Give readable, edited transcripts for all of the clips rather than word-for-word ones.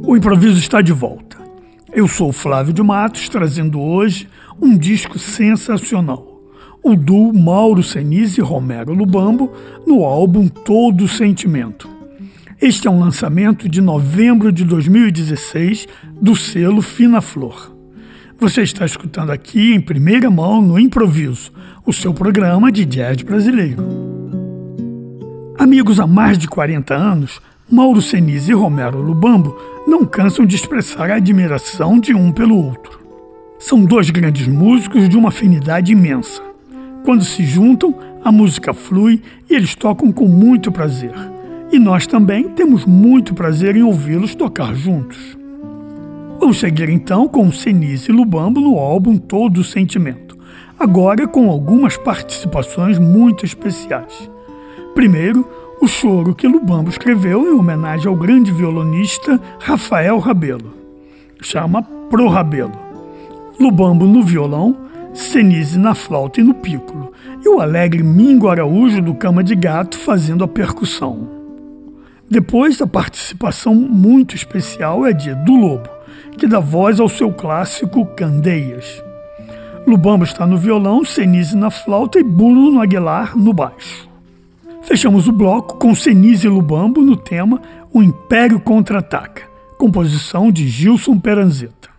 O improviso está de volta. Eu sou o Flávio de Matos, trazendo hoje um disco sensacional. O duo Mauro Senise e Romero Lubambo no álbum Todo Sentimento. Este é um lançamento de novembro de 2016 do selo Fina Flor. Você está escutando aqui em primeira mão no Improviso, o seu programa de jazz brasileiro. Amigos há mais de 40 anos, Mauro Senise e Romero Lubambo não cansam de expressar a admiração de um pelo outro. São dois grandes músicos de uma afinidade imensa. Quando se juntam, a música flui e eles tocam com muito prazer. E nós também temos muito prazer em ouvi-los tocar juntos. Vamos seguir então com Senise e Lubambo no álbum Todo Sentimento, agora com algumas participações muito especiais. Primeiro, o choro que Lubambo escreveu em homenagem ao grande violonista Rafael Rabelo. Chama Pro Rabelo. Lubambo no violão, Senise na flauta e no pícolo, e o alegre Mingo Araújo do Cama de Gato fazendo a percussão. Depois, a participação muito especial é de Edu Lobo, que dá voz ao seu clássico Candeias. Lubambo está no violão, Senise na flauta e Bruno Aguilar no baixo. Fechamos o bloco com Senise e Lubambo no tema O Império Contra-Ataca, composição de Gilson Peranzeta.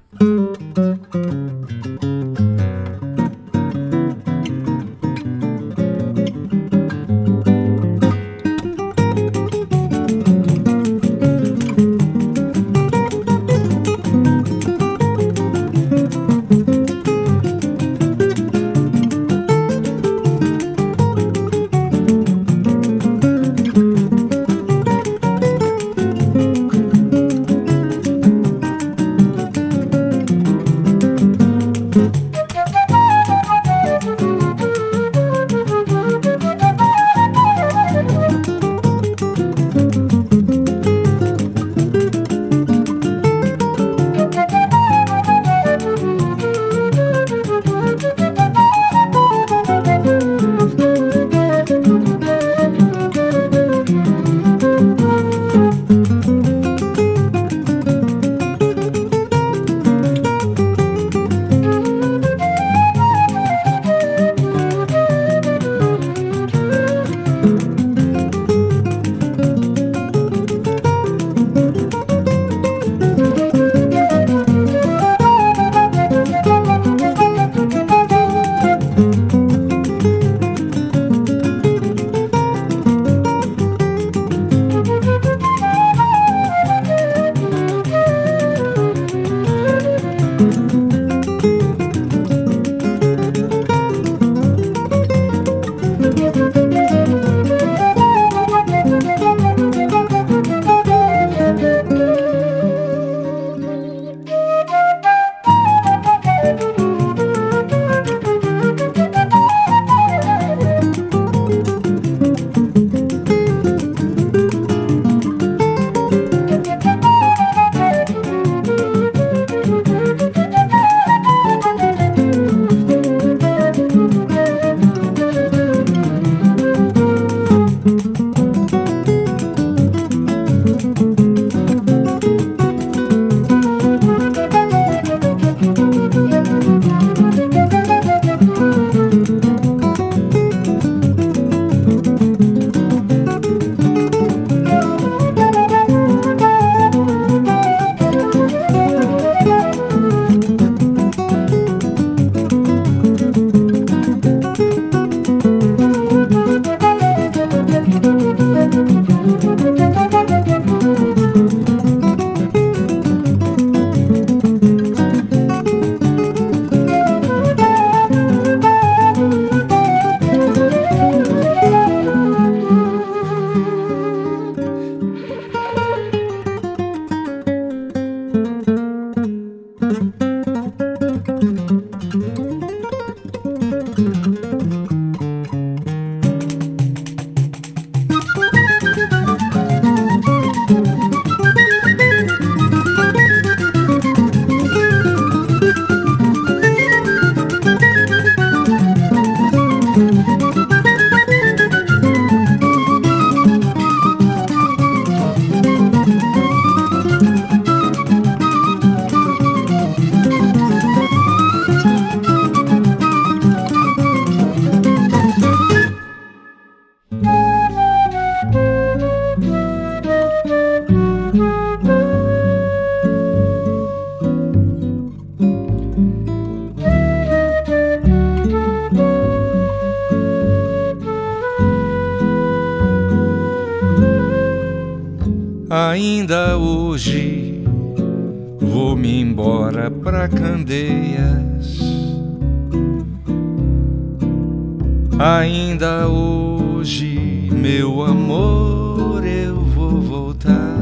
Ainda hoje vou-me embora pra Candeias. Ainda hoje, meu amor, eu vou voltar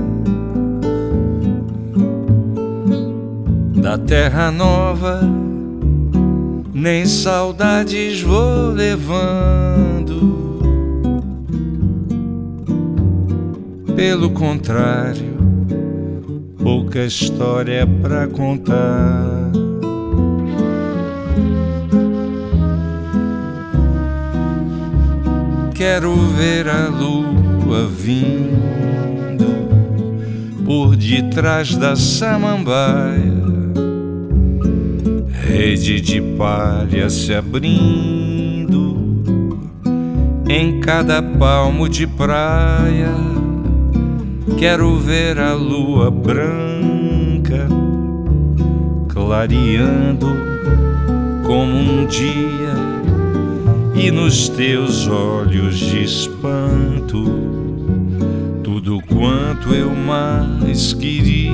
da terra nova. Nem saudades vou levando, pelo contrário, pouca história pra contar. Quero ver a lua vindo por detrás da samambaia, rede de palha se abrindo em cada palmo de praia. Quero ver a lua branca clareando como um dia, e nos teus olhos de espanto tudo quanto eu mais queria.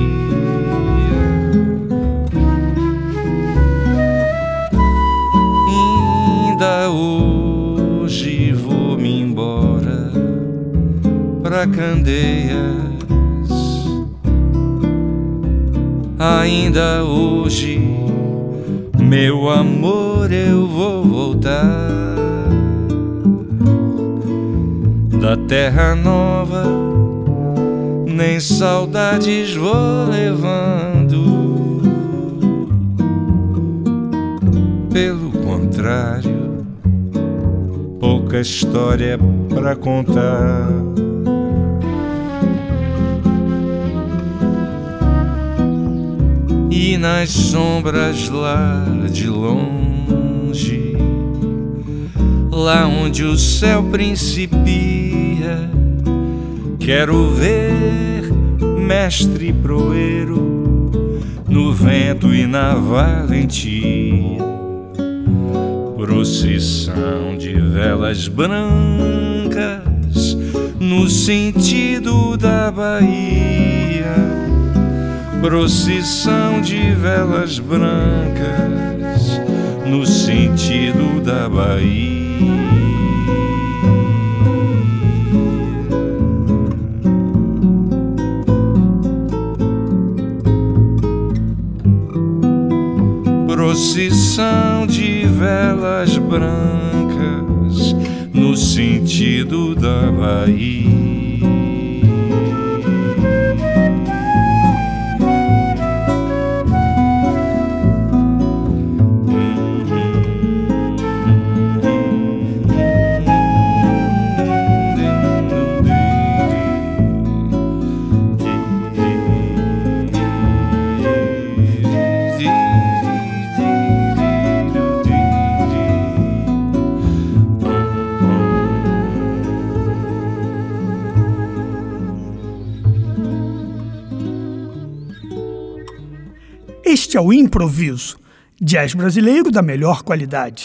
Ainda hoje vou-me embora pra Candeias. Ainda hoje, meu amor, eu vou voltar da terra nova. Nem saudades vou levando, pelo contrário, pouca história pra contar. E nas sombras lá de longe, lá onde o céu principia, quero ver mestre proeiro no vento e na valentia. Procissão de velas brancas no sentido da Bahia. Procissão de velas brancas no sentido da Bahia. Procissão de velas brancas no sentido da Bahia. Este é o Improviso, jazz brasileiro da melhor qualidade.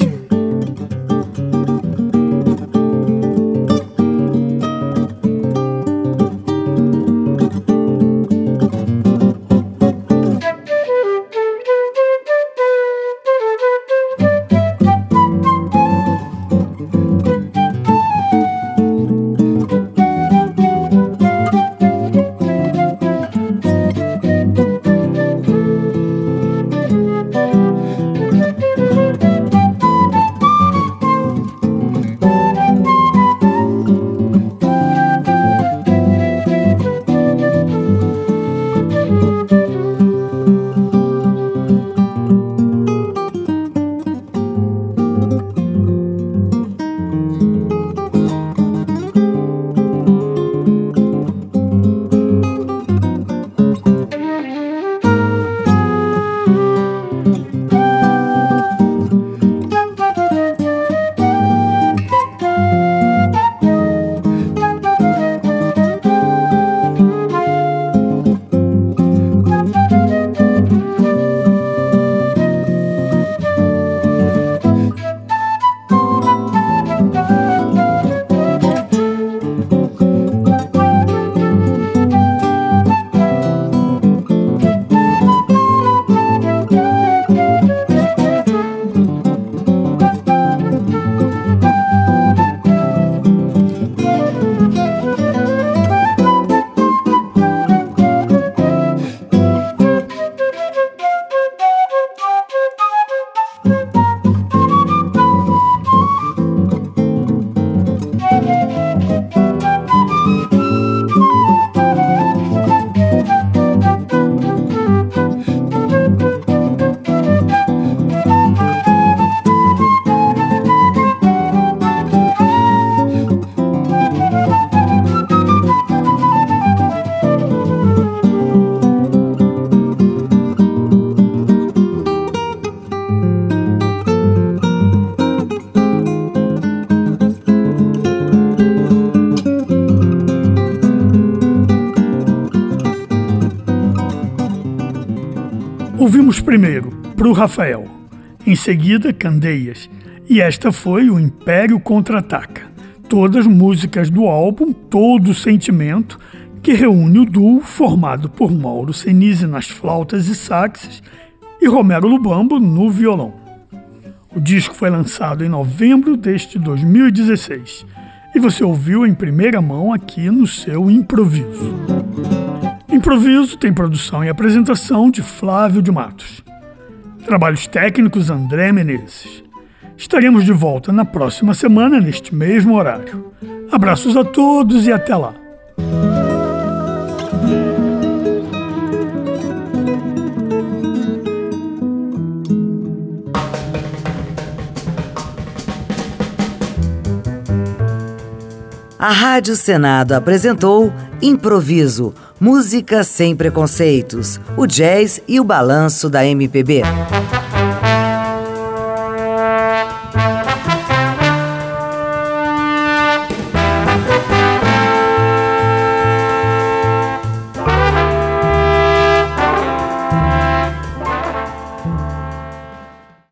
Ouvimos primeiro Pro Rafael, em seguida Candeias, e esta foi o Império Contra-Ataca. Todas músicas do álbum Todo Sentimento, que reúne o duo formado por Mauro Senise nas flautas e saxes e Romero Lubambo no violão. O disco foi lançado em novembro deste 2016 e você ouviu em primeira mão aqui no seu Improviso. Improviso tem produção e apresentação de Flávio de Matos. Trabalhos técnicos André Menezes. Estaremos de volta na próxima semana neste mesmo horário. Abraços a todos e até lá. A Rádio Senado apresentou Improviso, música sem preconceitos, o jazz e o balanço da MPB.